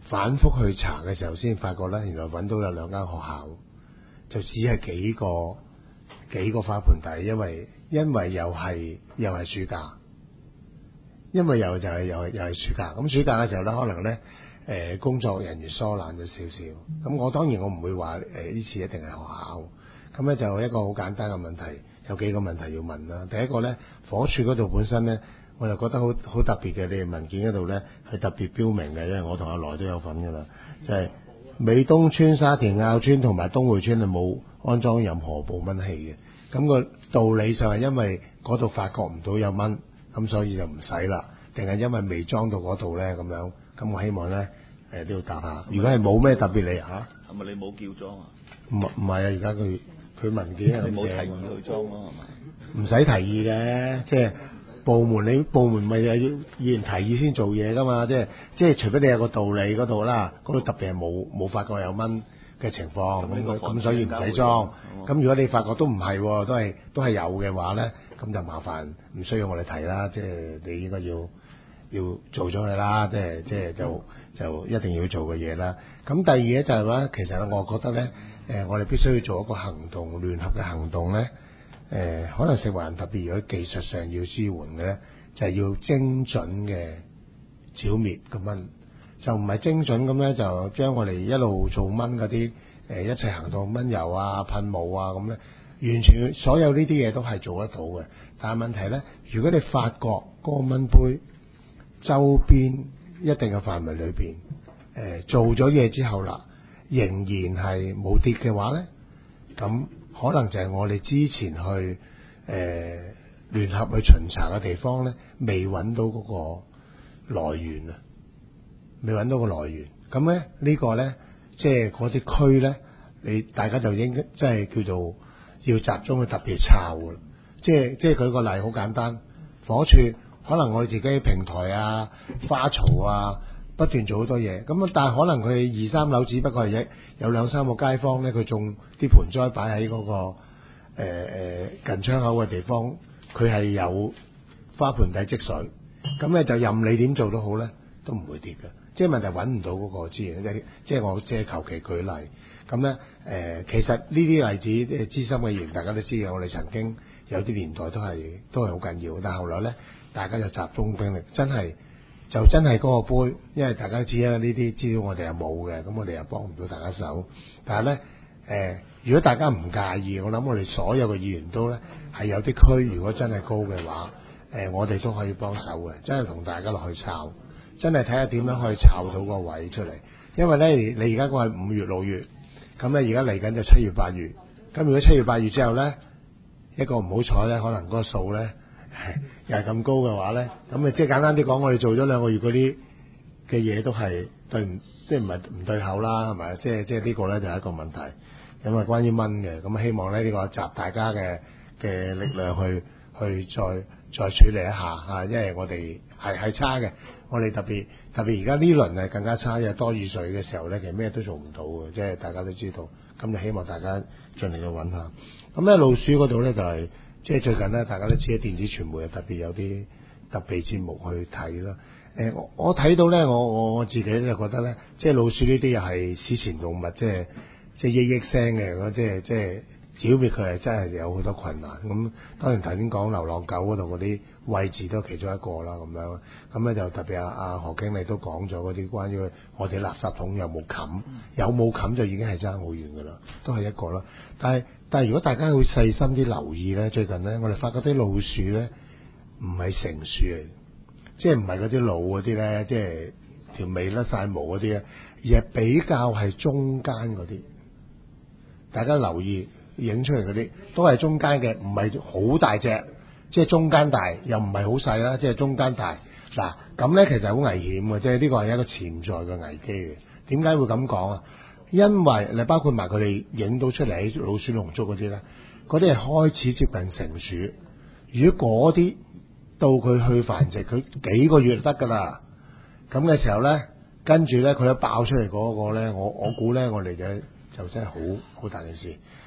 反覆去查嘅時候，先發覺咧，原來揾到有兩間學校，就只係幾個幾個花盆底，因為因為又係又係暑假，因為又就係又係又係暑假。咁暑假嘅時候咧，可能咧誒、呃、工作人員疏懶咗少少。咁我當然我唔會話誒呢次一定係學校。咁咧就一個好簡單嘅問題，有幾個問題要問啦。第一個咧，火署嗰度本身咧，我就覺得好好特別嘅，你哋文件嗰度咧係特別標明嘅，因為我同阿來都有份㗎啦，就係、是、美東村、沙田坳村同埋東匯村係冇安裝任何保蚊器嘅。咁、那個道理上係因為嗰度發覺唔到有蚊，咁所以就唔使啦，定係因為未裝到嗰度咧咁樣？咁我希望咧誒都要答下。如果係冇咩特別理由嚇， 係咪你冇叫裝啊？ 唔唔係啊，而家佢。佢文件係你冇提議去裝咯，係嘛？ 唔使提議嘅，即係部門你部門咪係要議員提議先做嘢噶嘛，即係即係除非你有個道理嗰度啦，嗰度特別係冇冇發覺有蚊嘅情況，咁咁所以唔使裝。咁如果你發覺都唔係，都係都係有嘅話咧，咁就麻煩唔需要我哋提啦，即係你應該要要做咗佢啦，即係即係就就一定要做嘅嘢啦。咁第二咧就係話，其實我覺得咧。誒、呃，我哋必須要做一個行動，聯合嘅行動咧。誒、呃，可能食環特別如果技術上要支援嘅咧，就係、是、要精準嘅剿滅個蚊，就唔係精準咁咧，就將我哋一路做蚊嗰啲誒一齊行動，蚊油啊、噴霧啊咁咧，完全所有呢啲嘢都係做得到嘅。但係問題咧，如果你發覺嗰個蚊杯周邊一定嘅範圍裏邊，誒、呃、做咗嘢之後啦，仍然係冇跌嘅話咧，咁可能就係我哋之前去誒、呃、聯合去巡查嘅地方咧，未揾到嗰個來源啊，未揾到個來源。咁咧呢個咧，即係嗰啲區咧，你大家就應該即係叫做要集中去特別抄嘅。即係即係舉個例，好簡單，火署可能我哋自己平台啊、花槽啊。不斷做好多嘢，咁但係可能佢二三樓只不過係有兩三個街坊咧，佢種啲盆栽擺喺嗰個誒誒、呃、近窗口嘅地方，佢係有花盆底積水，咁咧就任你點做都好咧，都唔會跌嘅。即係問題揾唔到嗰個資源，即係即係我即係求其舉例。咁咧誒，其實呢啲例子誒資深嘅議員大家都知嘅，我哋曾經有啲年代都係都係好緊要，但係後來咧大家就集中兵力，真係。就真係嗰個杯，因為大家知啦，呢啲資料我哋又冇嘅，咁我哋又幫唔到大家手。但係咧，誒、呃，如果大家唔介意，我諗我哋所有嘅議員都咧係有啲區，如果真係高嘅話，誒、呃，我哋都可以幫手嘅，真係同大家落去抄，真係睇下點樣可以抄到個位出嚟。因為咧，你而家講係五月六月，咁咧而家嚟緊就七月八月，咁如果七月八月之後咧，一個唔好彩咧，可能嗰個數咧。又係咁高嘅話咧，咁啊即係簡單啲講，我哋做咗兩個月嗰啲嘅嘢都係對唔即係唔係唔對口啦，係咪？即係即係呢個咧就係一個問題。咁啊關於蚊嘅，咁希望咧呢個集大家嘅嘅力量去去再再處理一下嚇，因為我哋係係差嘅，我哋特別特別而家呢輪係更加差，因為多雨水嘅時候咧，其實咩都做唔到嘅，即係大家都知道。咁就希望大家盡力去揾下。咁咧老鼠嗰度咧就係、是。即係最近咧，大家都知喺電子傳媒特別有啲特別節目去睇啦。誒、呃，我我睇到咧，我我我自己咧就覺得咧，即係老鼠呢啲又係史前動物，即係即係億億聲嘅，即係即係剿滅佢係真係有好多困難。咁當然頭先講流浪狗嗰度嗰啲位置都係其中一個啦，咁樣。咁咧就特別阿阿何經理都講咗嗰啲關於我哋垃圾桶有冇冚，有冇冚就已經係爭好遠噶啦，都係一個啦。但係但係如果大家會細心啲留意咧，最近咧我哋發覺啲老鼠咧唔係成樹嚟，即係唔係嗰啲老嗰啲咧，即係條尾甩晒毛嗰啲咧，而係比較係中間嗰啲。大家留意影出嚟嗰啲都係中間嘅，唔係好大隻，即係中間大，又唔係好細啦，即係中間大。嗱咁咧其實好危險嘅，即係呢個係一個潛在嘅危機嘅。點解會咁講啊？因為你包括埋佢哋影到出嚟喺老鼠籠捉嗰啲咧，嗰啲係開始接近成鼠。如果嗰啲到佢去繁殖，佢幾個月就得㗎啦。咁嘅時候咧，跟住咧佢一爆出嚟嗰個咧，我我估咧我哋嘅就真係好好大件事。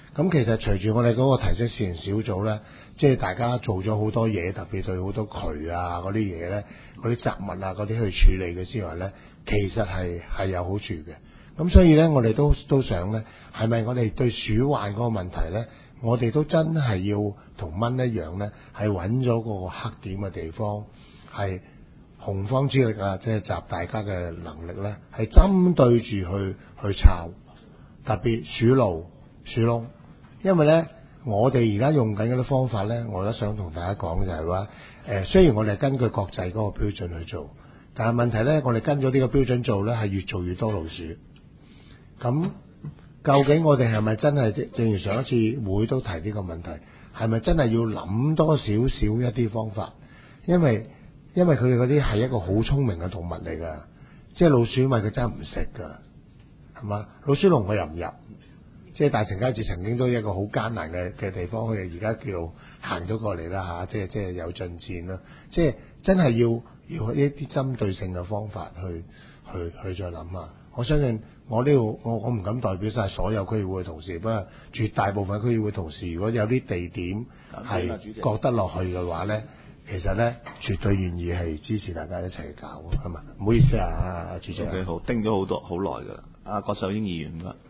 咁其實隨住我哋嗰個提升試驗小組咧，即係大家做咗好多嘢，特別對好多渠啊嗰啲嘢咧，嗰啲雜物啊嗰啲去處理嘅之外咧，其實係係有好處嘅。咁所以咧，我哋都都想咧，係咪我哋對鼠患嗰個問題咧，我哋都真係要同蚊一樣咧，係揾咗個黑點嘅地方，係洪荒之力啊，即係集大家嘅能力咧，係針對住去去抄，特別鼠路、鼠窿，因為咧，我哋而家用緊嗰啲方法咧，我都想同大家講就係話，誒，雖然我哋係根據國際嗰個標準去做，但係問題咧，我哋跟咗呢個標準做咧，係越做越多老鼠。咁究竟我哋係咪真係正如上一次會都提呢個問題，係咪真係要諗多少少一啲方法？因為因為佢哋嗰啲係一個好聰明嘅動物嚟㗎，即係老鼠咪佢真係唔食㗎，係嘛？老鼠籠佢又唔入，即係大成街市曾經都一個好艱難嘅嘅地方，佢而家叫行咗過嚟啦嚇，即係即係有進展啦，即係真係要要一啲針對性嘅方法去去去再諗下。我相信我呢度我我唔敢代表晒所有區議會嘅同事，不過絕大部分區議會同事，如果有啲地點係覺得落去嘅話咧，其實咧絕對願意係支持大家一齊去搞，係嘛？唔好意思啊，阿主席。 OK， 好，叮咗好多好耐㗎啦。阿郭秀英議員啦。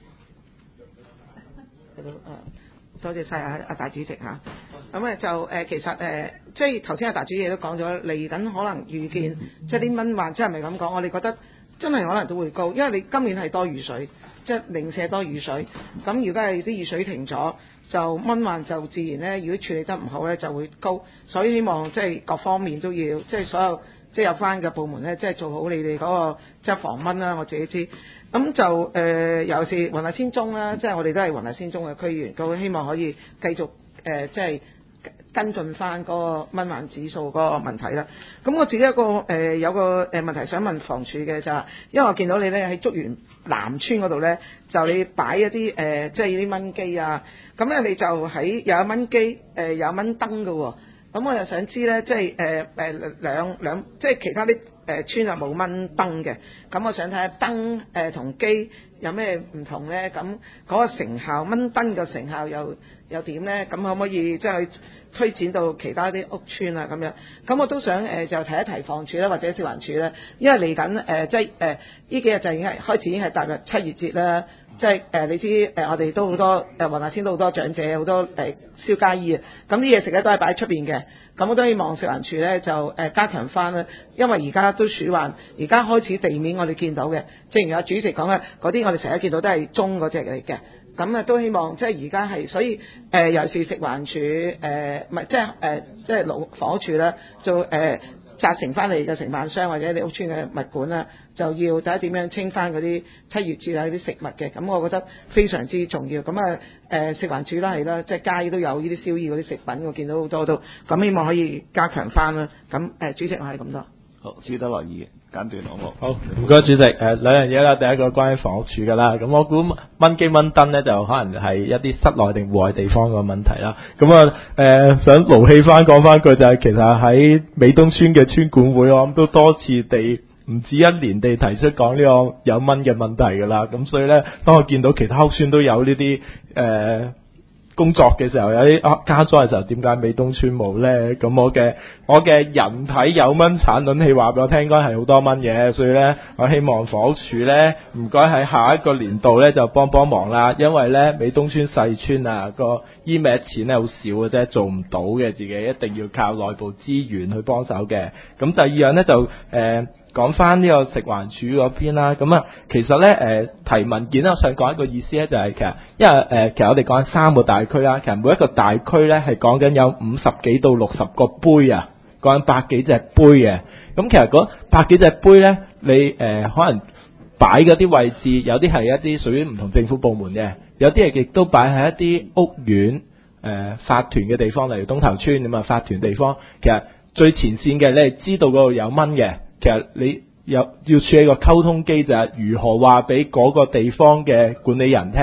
多謝晒阿阿大主席嚇。咁咧就誒、呃、其實誒、呃、即係頭先阿大主席都講咗，嚟緊可能預見即係啲蚊患，即係咪咁講？我哋覺得真係可能都會高，因為你今年係多雨水，即係零舍多雨水。咁如果係啲雨水停咗，就蚊患就自然咧，如果處理得唔好咧，就會高。所以希望即係各方面都要，即係所有即係有關嘅部門咧，即係做好你哋嗰個即係防蚊啦。我自己知。咁就誒、呃，尤其是黃大仙中啦，即係我哋都係黃大仙中嘅區議員，都希望可以繼續誒、呃，即係跟進翻嗰個蚊患指數嗰個問題啦。咁我自己一個誒、呃、有個誒問題想問房署嘅就係，因為我見到你咧喺竹園南村嗰度咧，就你擺一啲誒、呃，即係啲蚊機啊，咁咧你就喺有蚊機誒、呃、有蚊燈嘅喎。咁我又想知咧，即係誒誒兩兩，即係其他啲。誒、呃、村啊冇蚊燈嘅，咁我想睇下燈誒同機有咩唔同咧？咁嗰個成效，蚊燈嘅成效又又點咧？咁可唔可以即係推展到其他啲屋村啊咁樣？咁我都想誒、呃、就提一提房署啦，或者食環署咧，因為嚟緊誒即係誒呢幾日就已經係開始已經係踏入七月節啦。即係誒你知誒、呃、我哋都好多誒黃大仙都好多長者，好多誒燒街衣啊，咁啲嘢食咧都係擺喺出邊嘅。咁我都希望食環署咧就誒加強翻啦，因為而家都鼠患，而家開始地面我哋見到嘅，正如阿主席講嘅，嗰啲我哋成日見到都係中嗰隻嚟嘅。咁啊都希望即係而家係，所以誒、呃、尤其是食環署誒唔係即係誒即係勞房屋署啦，就誒責成翻嚟嘅承辦商或者你屋村嘅物管啦，就要睇下點樣清翻嗰啲七月節啊啲食物嘅。咁我覺得非常之重要。咁啊誒食環署啦係啦，即係街都有呢啲燒衣嗰啲食品，我見到好多都，咁希望可以加強翻啦。咁誒主席我係咁多。 好，朱德樂議員簡短好冇？ 好，唔該主席。誒、呃、兩樣嘢啦，第一個關於房屋署㗎啦。咁我估蚊機蚊燈咧就可能係一啲室內定戶外地方嘅問題啦。咁啊誒想勞氣翻講翻句就係、是、其實喺美東村嘅村管會，我諗都多次地唔止一年地提出講呢個有蚊嘅問題㗎啦。咁所以咧，當我見到其他屋村都有呢啲誒。呃工作嘅時候有啲啊加咗嘅時候，點解美東村冇咧？咁我嘅我嘅人體有蚊產卵器話俾我聽，應該係好多蚊嘅，所以咧我希望房屋署咧唔該喺下一個年度咧就幫幫忙啦，因為咧美東村細村啊個 E M A T 錢咧好少嘅啫，做唔到嘅，自己一定要靠內部資源去幫手嘅。咁第二樣咧就誒。呃講翻呢個食環署嗰邊啦，咁啊，其實咧誒、呃、提文件咧，我想講一個意思咧，就係、是、其實因為誒、呃、其實我哋講緊三個大區啦，其實每一個大區咧係講緊有五十幾到六十個杯啊，講緊百幾隻杯嘅。咁其實嗰百幾隻杯咧，你誒、呃、可能擺嗰啲位置，有啲係一啲屬於唔同政府部門嘅，有啲係亦都擺喺一啲屋苑誒、呃、法團嘅地方，例如東頭村咁啊法團地方。其實最前線嘅你係知道嗰度有蚊嘅。其實你有要處理個溝通機，就係如何話俾嗰個地方嘅管理人聽，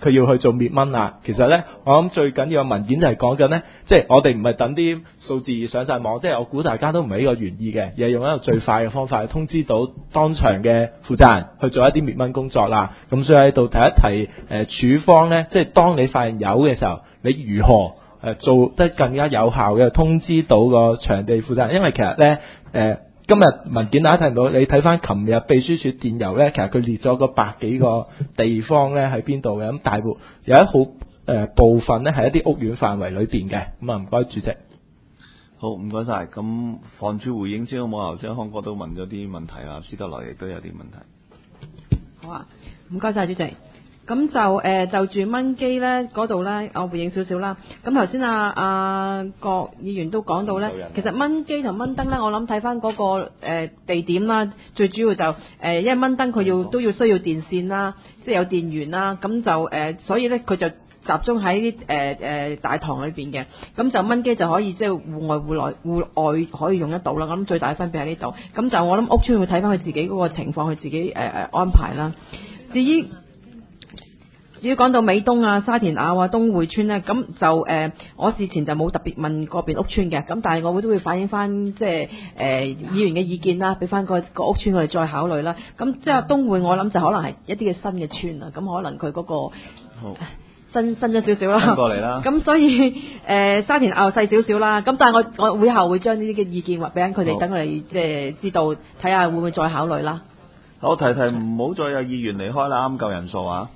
佢要去做滅蚊啦。其實咧，我諗最緊要嘅文件就係講緊咧，即係我哋唔係等啲數字上晒網，即係我估大家都唔係呢個原意嘅，而係用一個最快嘅方法去通知到當場嘅負責人去做一啲滅蚊工作啦。咁所以喺度提一提誒、呃、處方咧，即係當你發現有嘅時候，你如何誒做得更加有效嘅通知到個場地負責人？因為其實咧誒。呃今日文件大家睇唔到，你睇翻琴日秘書處電郵咧，其實佢列咗個百幾個地方咧喺邊度嘅，咁大部有一好誒、呃、部分咧係一啲屋苑範圍裏邊嘅，咁啊唔該主席。 好，唔該晒。咁房署回應先好冇？頭先康哥都問咗啲問題啊，施德來亦都有啲問題。 好啊，唔該晒主席。咁就誒、呃、就住蚊機咧嗰度咧，我回應少少啦。咁頭先啊啊郭議員都講到咧，其實蚊機同蚊燈咧，我諗睇翻嗰個、呃、地點啦，最主要就誒、呃，因為蚊燈佢要都要需要電線啦，即係有電源啦，咁就誒、呃，所以咧佢就集中喺啲誒誒大堂裏邊嘅，咁就蚊機就可以即係戶外戶內戶外可以用得到啦。咁最大分別喺呢度，咁就我諗屋邨會睇翻佢自己嗰個情況，佢自己誒誒、呃、安排啦。至於至於講到美東啊、沙田坳啊、東匯村咧，咁就誒、呃，我事前就冇特別問個別屋邨嘅，咁但係我會都會反映翻即係誒議員嘅意見啦，俾翻個個屋邨我哋再考慮啦。咁即係東匯，我諗就可能係一啲嘅新嘅村啊，咁可能佢嗰、那個好新新咗少少啦。過嚟啦。咁所以誒、呃、沙田坳細少少啦，咁但係我我會後會將呢啲嘅意見話俾緊佢哋，等佢哋即係知道，睇下會唔會再考慮啦。 好，提提唔好再有議員離開啦，啱夠人數啊！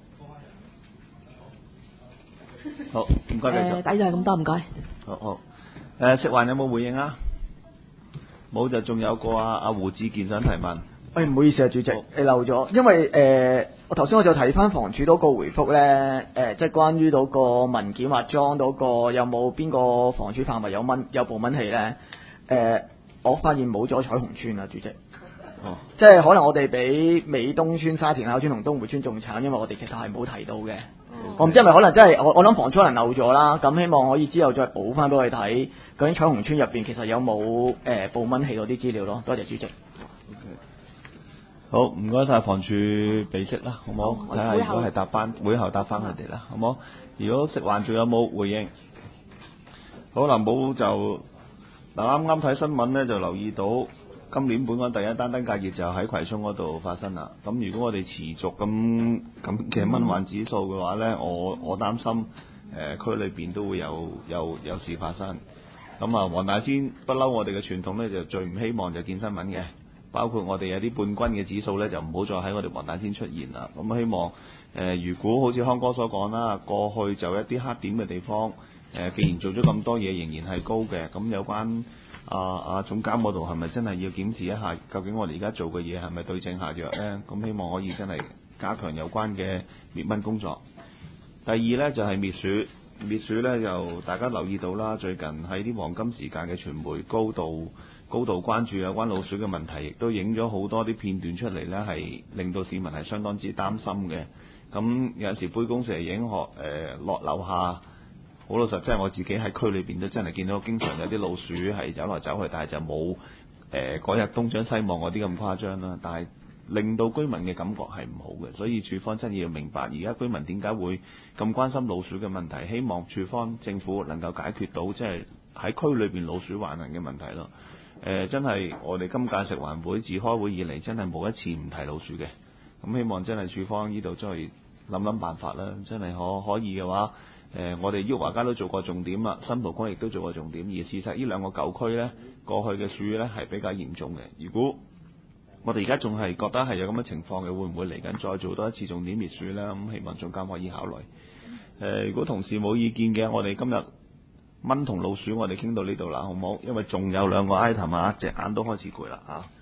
好，唔該繼續。 誒，抵就係咁多，唔該。 好好。誒、呃，食環有冇回應啊？冇就仲有個啊，阿胡志健想提問。 誒，唔好意思啊，主席，你漏咗，因為誒、呃，我頭先我就睇翻房署嗰個回覆咧，誒、呃，即係關於嗰個文件或裝嗰個有冇邊個房署範圍有蚊有捕蚊器咧？誒、呃，我發現冇咗彩虹邨啊，主席。哦。即係可能我哋比美東邨、沙田坳邨同東匯邨仲慘，因為我哋其實係冇提到嘅。我唔知係咪可能真係我我諗房署可能漏咗啦，咁希望可以之後再補翻俾我哋睇，究竟彩虹邨入邊其實有冇誒捕蚊器嗰啲資料咯？多謝主席。 Okay. 好，唔該晒房署備悉啦，好唔好？睇下如果係答翻會後答翻佢哋啦，好唔好？如果食環仲有冇回應？好嗱，冇就嗱啱啱睇新聞咧，就留意到。今年本港第一單登革熱就喺葵涌嗰度發生啦。咁如果我哋持續咁咁嘅蚊患指數嘅話咧，我我擔心誒、呃、區裏邊都會有有有事發生。咁啊，黃大仙不嬲，我哋嘅傳統咧就最唔希望就見新聞嘅，包括我哋有啲半軍嘅指數咧就唔好再喺我哋黃大仙出現啦。咁希望誒、呃，如果好似康哥所講啦，過去就一啲黑點嘅地方，誒、呃，既然做咗咁多嘢，仍然係高嘅，咁有關。啊啊總監嗰度係咪真係要檢視一下，究竟我哋而家做嘅嘢係咪對症下藥呢？咁希望可以真係加強有關嘅滅蚊工作。第二呢，就係、是、滅鼠，滅鼠呢，就大家留意到啦，最近喺啲黃金時間嘅傳媒高度高度關注有關老鼠嘅問題，亦都影咗好多啲片段出嚟呢，係令到市民係相當之擔心嘅。咁有陣時杯弓蛇影學誒落樓下。好老實，即係我自己喺區裏邊都真係見到，經常有啲老鼠係走來走去，但係就冇誒嗰日東張西望嗰啲咁誇張啦。但係令到居民嘅感覺係唔好嘅，所以處方真係要明白，而家居民點解會咁關心老鼠嘅問題，希望處方政府能夠解決到即係喺區裏邊老鼠患人嘅問題咯。誒、呃，真係我哋今屆食環會自開會以嚟，真係冇一次唔提老鼠嘅。咁希望真係處方呢度再諗諗辦法啦，真係可可以嘅話。誒、呃，我哋裕華街都做過重點啦，新蒲崗亦都做過重點，而事實呢兩個舊區呢，過去嘅鼠呢係比較嚴重嘅。如果我哋而家仲係覺得係有咁嘅情況嘅，會唔會嚟緊再做多一次重點滅鼠呢？咁希望總監可以考慮。誒、呃，如果同事冇意見嘅，我哋今日蚊同老鼠我哋傾到呢度啦，好唔好？因為仲有兩個 item 啊，隻眼都開始攰啦嚇。